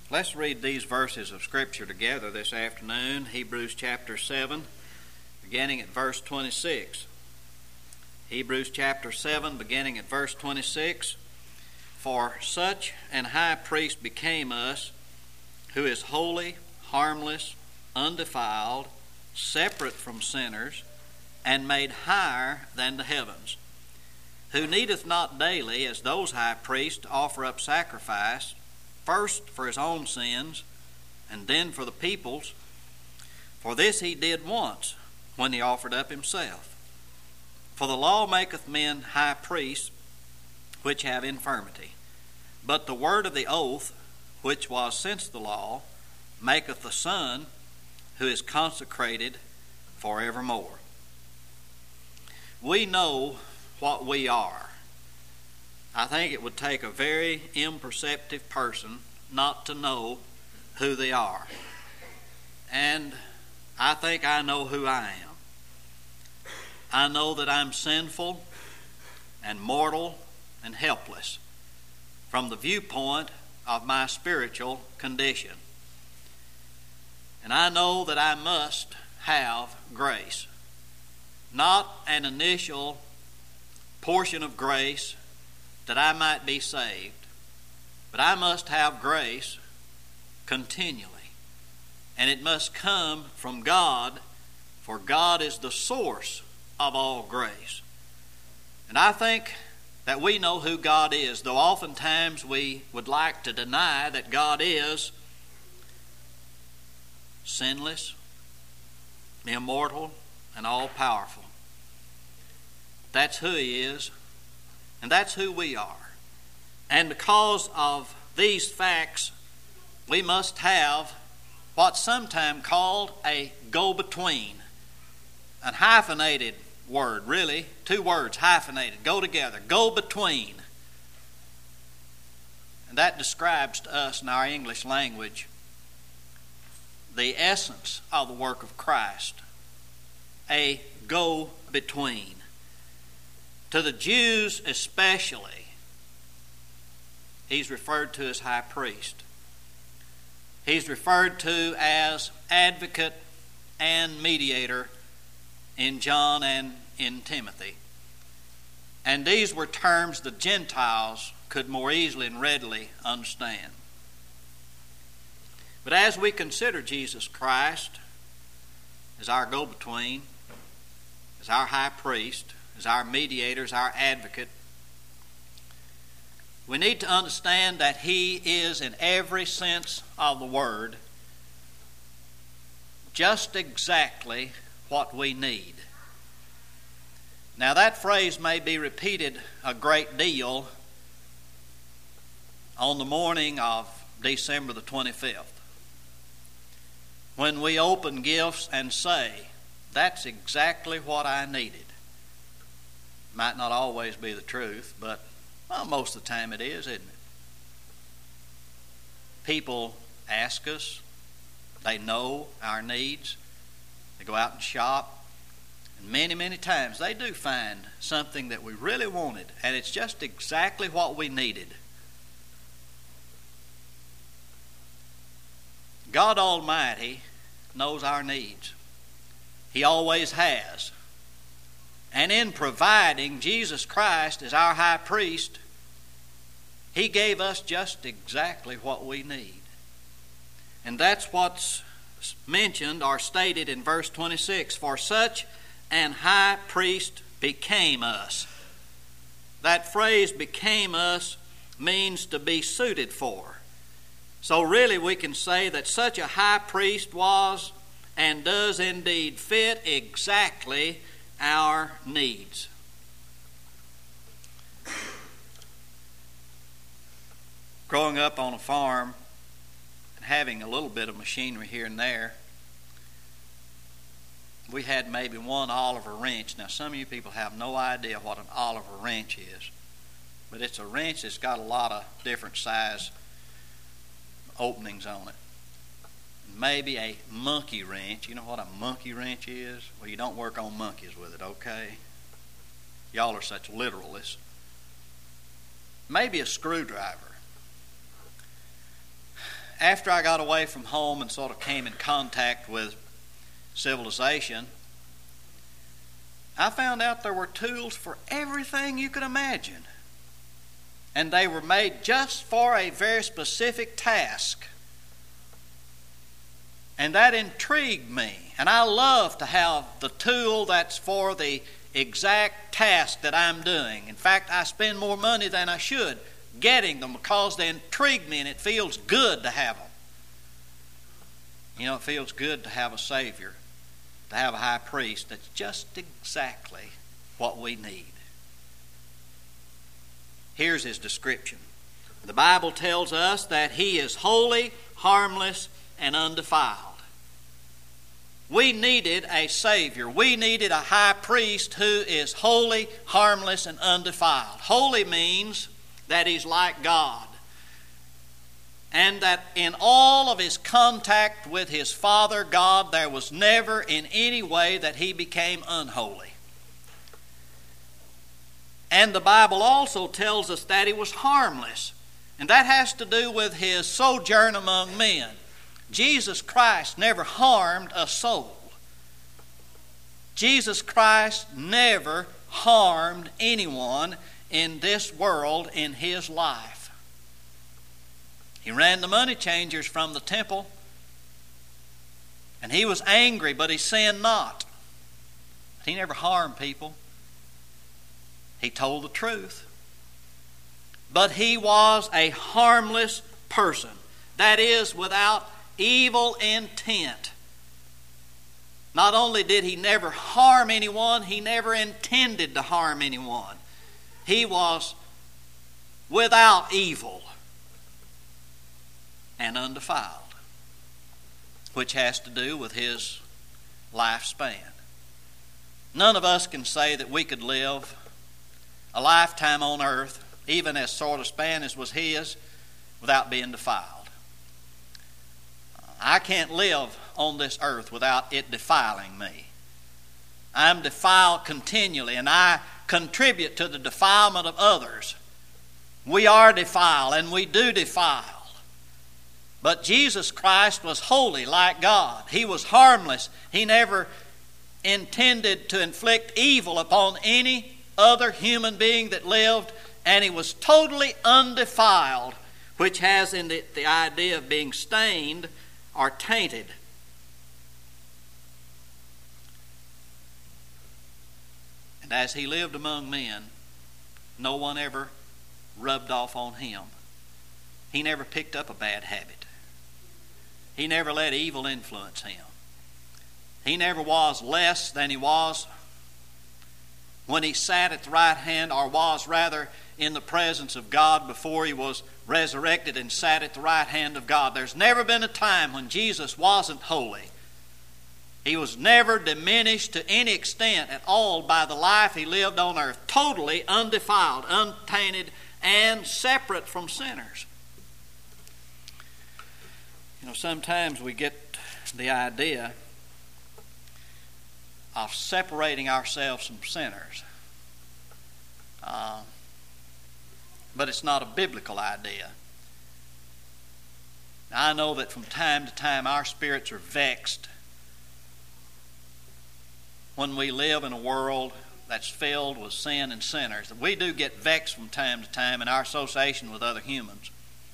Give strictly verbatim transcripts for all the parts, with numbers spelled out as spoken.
Let's read these verses of Scripture together this afternoon. Hebrews chapter seven, beginning at verse twenty-six. Hebrews chapter seven, beginning at verse twenty-six. For such an high priest became us, who is holy, harmless, undefiled, separate from sinners, and made higher than the heavens, who needeth not daily, as those high priests, to offer up sacrifice, first for his own sins, and then for the people's. For this he did once, when he offered up himself. For the law maketh men high priests, which have infirmity. But the word of the oath, which was since the law, maketh the Son, who is consecrated forevermore. We know what we are. I think it would take a very imperceptive person not to know who they are. And I think I know who I am. I know that I'm sinful and mortal and helpless from the viewpoint of my spiritual condition. And I know that I must have grace. Not an initial portion of grace that I might be saved, but I must have grace continually. And it must come from God, for God is the source of all grace. And I think that we know who God is, though oftentimes we would like to deny that God is sinless, immortal, and all-powerful. That's who He is, and that's who we are. And because of these facts, we must have what's sometimes called a go-between, a hyphenated word, really. Two words, hyphenated, go together, go-between. And that describes to us in our English language the essence of the work of Christ, a go-between. To the Jews especially, He's referred to as high priest. He's referred to as advocate and mediator in John and in Timothy. And these were terms the Gentiles could more easily and readily understand. But as we consider Jesus Christ as our go-between, as our high priest, as our mediator, as our advocate, we need to understand that He is, in every sense of the word, just exactly what we need. Now, that phrase may be repeated a great deal on the morning of December the twenty-fifth, when we open gifts and say, that's exactly what I needed. Might not always be the truth, but well, most of the time it is, isn't it? People ask us, they know our needs, they go out and shop, and many, many times they do find something that we really wanted, and it's just exactly what we needed. God Almighty knows our needs. He always has. And in providing Jesus Christ as our high priest, He gave us just exactly what we need. And that's what's mentioned or stated in verse twenty-six. For such an high priest became us. That phrase, became us, means to be suited for. So really we can say that such a high priest was and does indeed fit exactly our needs. Growing up on a farm and having a little bit of machinery here and there, we had maybe one Oliver wrench. Now, some of you people have no idea what an Oliver wrench is, but it's a wrench that's got a lot of different size openings on it. Maybe a monkey wrench. You know what a monkey wrench is? Well, you don't work on monkeys with it, okay? Y'all are such literalists. Maybe a screwdriver. after I got away from home and sort of came in contact with civilization, I found out there were tools for everything you could imagine. And they were made just for a very specific task. And that intrigued me. And I love to have the tool that's for the exact task that I'm doing. In fact, I spend more money than I should getting them because they intrigue me and it feels good to have them. You know, it feels good to have a Savior, to have a high priest that's just exactly what we need. Here's his description. The Bible tells us that he is holy, harmless, and undefiled. We needed a Savior. We needed a high priest who is holy, harmless, and undefiled. Holy means that he's like God, and that in all of his contact with his Father God, there was never in any way that he became unholy. And the Bible also tells us that he was harmless, and that has to do with his sojourn among men. Jesus Christ never harmed a soul. Jesus Christ never harmed anyone in this world in his life. He ran the money changers from the temple, and he was angry, but he sinned not. He never harmed people. He told the truth. But he was a harmless person. That is, without evil intent. Not only did he never harm anyone, he never intended to harm anyone. He was without evil and undefiled, which has to do with his lifespan. None of us can say that we could live a lifetime on earth, even as sort of span as was his, without being defiled. I can't live on this earth without it defiling me. I'm defiled continually, and I contribute to the defilement of others. We are defiled, and we do defile. But Jesus Christ was holy like God. He was harmless. He never intended to inflict evil upon any other human being that lived, and he was totally undefiled, which has in it the idea of being stained or tainted. And as he lived among men, no one ever rubbed off on him. He never picked up a bad habit. He never let evil influence him. He never was less than he was when he sat at the right hand, or was rather in the presence of God before he was resurrected and sat at the right hand of God. There's never been a time when Jesus wasn't holy. He was never diminished to any extent at all by the life he lived on earth, totally undefiled, untainted, and separate from sinners. You know, sometimes we get the idea of separating ourselves from sinners. Uh, but it's not a biblical idea. Now, I know that from time to time our spirits are vexed when we live in a world that's filled with sin and sinners. We do get vexed from time to time in our association with other humans.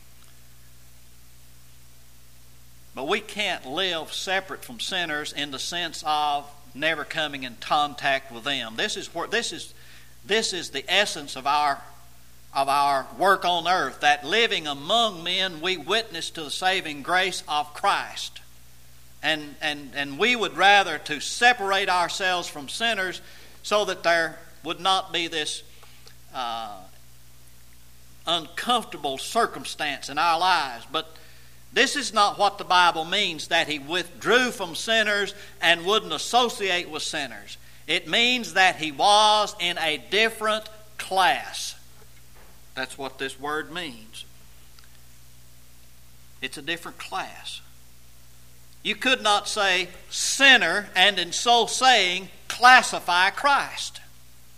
But we can't live separate from sinners in the sense of never coming in contact with them. This is where this is this is the essence of our of our work on earth, that living among men we witness to the saving grace of Christ. And and and we would rather to separate ourselves from sinners so that there would not be this uh, uncomfortable circumstance in our lives. But this is not what the Bible means, that he withdrew from sinners and wouldn't associate with sinners. It means that he was in a different class. That's what this word means. It's a different class. You could not say sinner and in so saying classify Christ.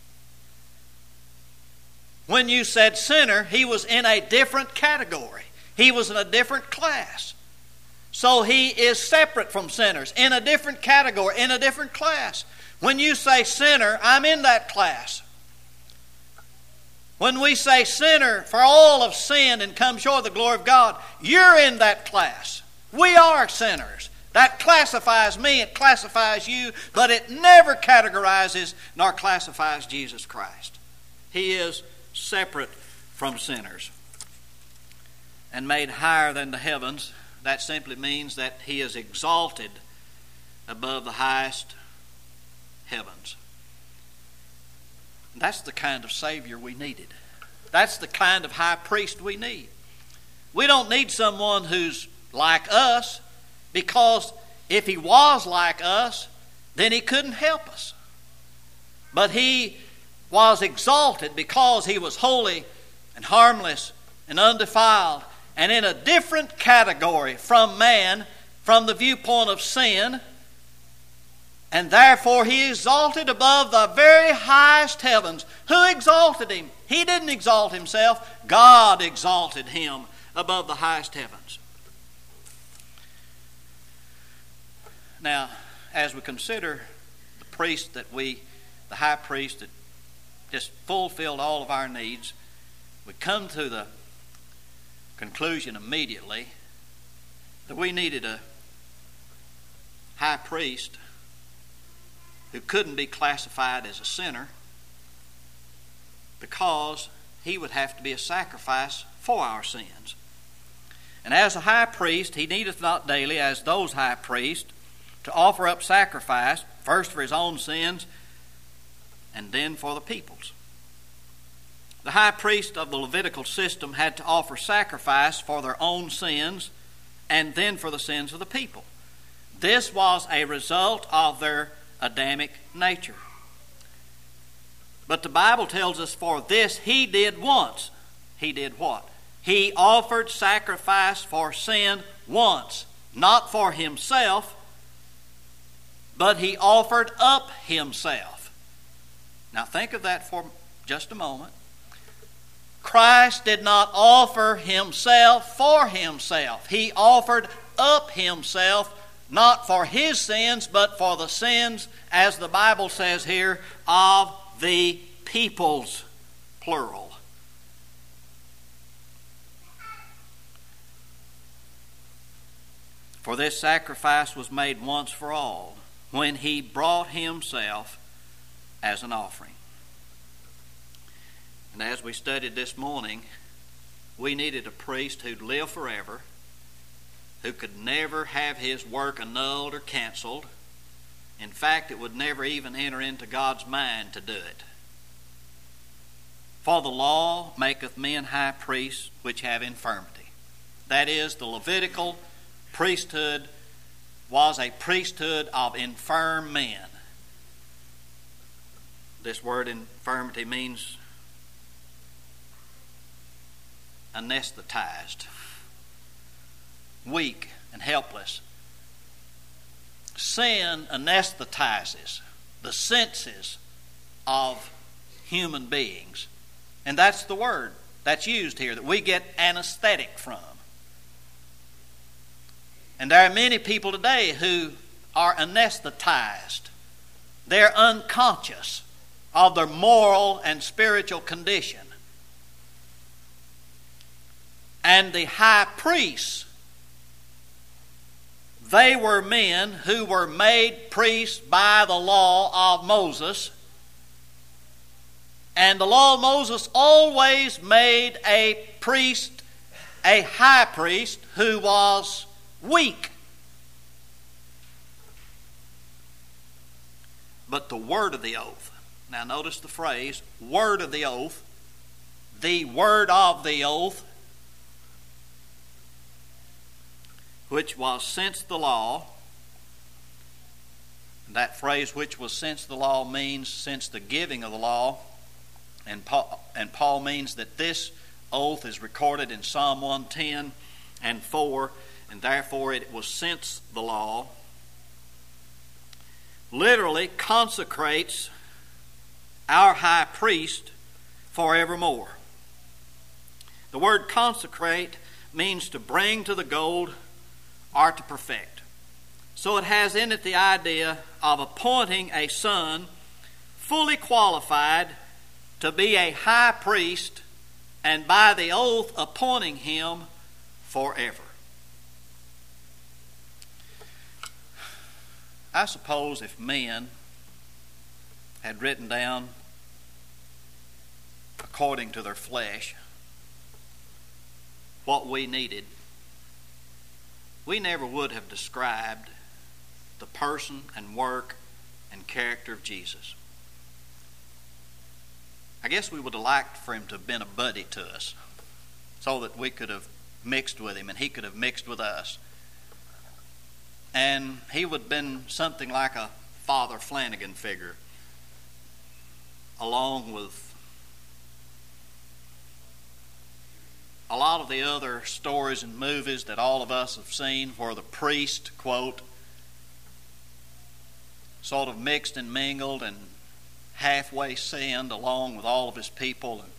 When you said sinner, he was in a different category. He was in a different class. So he is separate from sinners, in a different category, in a different class. When you say sinner, I'm in that class. When we say sinner, for all have sinned and come short of the glory of God, you're in that class. We are sinners. That classifies me, it classifies you, but it never categorizes nor classifies Jesus Christ. He is separate from sinners and made higher than the heavens. That simply means that he is exalted above the highest heavens. That's the kind of Savior we needed. That's the kind of high priest we need. We don't need someone who's like us, because if he was like us, then he couldn't help us. But he was exalted because he was holy and harmless and undefiled and in a different category from man, from the viewpoint of sin. And therefore he exalted above the very highest heavens. Who exalted him? He didn't exalt himself. God exalted him above the highest heavens. Now, as we consider the priest that we, the high priest that just fulfilled all of our needs, we come to the conclusion immediately that we needed a high priest who couldn't be classified as a sinner, because he would have to be a sacrifice for our sins. And as a high priest, he needeth not daily, as those high priests, to offer up sacrifice, first for his own sins, and then for the people's. The high priest of the Levitical system had to offer sacrifice for their own sins, and then for the sins of the people. This was a result of their Adamic nature. But the Bible tells us for this he did once. He did what? He offered sacrifice for sin once, not for himself, but he offered up himself. Now think of that for just a moment. Christ did not offer himself for himself. He offered up himself, not for his sins, but for the sins, as the Bible says here, of the peoples, plural. For this sacrifice was made once for all, when he brought himself as an offering. And as we studied this morning, we needed a priest who'd live forever, who could never have his work annulled or canceled. In fact, it would never even enter into God's mind to do it. For the law maketh men high priests which have infirmity. That is, the Levitical priesthood was a priesthood of infirm men. This word infirmity means anesthetized, weak and helpless. Sin anesthetizes the senses of human beings. And that's the word that's used here, that we get anesthetic from. And there are many people today who are anesthetized. They're unconscious of their moral and spiritual condition. And the high priests, they were men who were made priests by the law of Moses. And the law of Moses always made a priest, a high priest, who was weak. But the word of the oath, now notice the phrase, word of the oath, the word of the oath, which was since the law. That phrase, which was since the law, means since the giving of the law. And Paul, and Paul means that this oath is recorded in Psalm one ten and four, and therefore it was since the law. Literally consecrates our high priest forevermore. The word consecrate means to bring to the goal or to perfect. So it has in it the idea of appointing a son fully qualified to be a high priest, and by the oath appointing him forever. I suppose if men had written down according to their flesh what we needed, we never would have described the person and work and character of Jesus. I guess we would have liked for him to have been a buddy to us so that we could have mixed with him and he could have mixed with us. And he would have been something like a Father Flanagan figure, along with a lot of the other stories and movies that all of us have seen where the priest, quote, sort of mixed and mingled and halfway sinned along with all of his people, and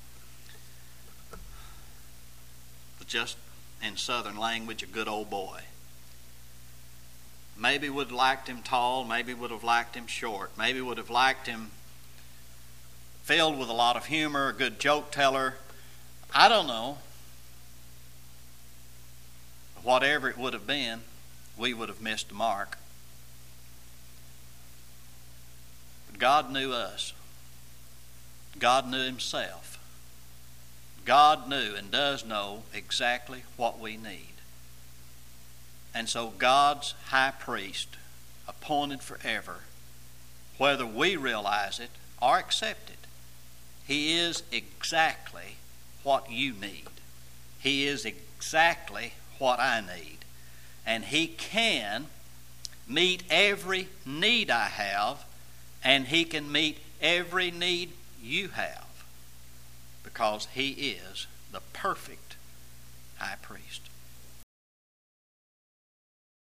was just, in Southern language, a good old boy. Maybe would have liked him tall, maybe would have liked him short, maybe would have liked him filled with a lot of humor, a good joke teller. I don't know. Whatever it would have been, we would have missed the mark. But God knew us. God knew himself. God knew and does know exactly what we need. And so God's high priest, appointed forever, whether we realize it or accept it, he is exactly what you need. He is exactly what I need. And he can meet every need I have, and he can meet every need you have, because he is the perfect high priest.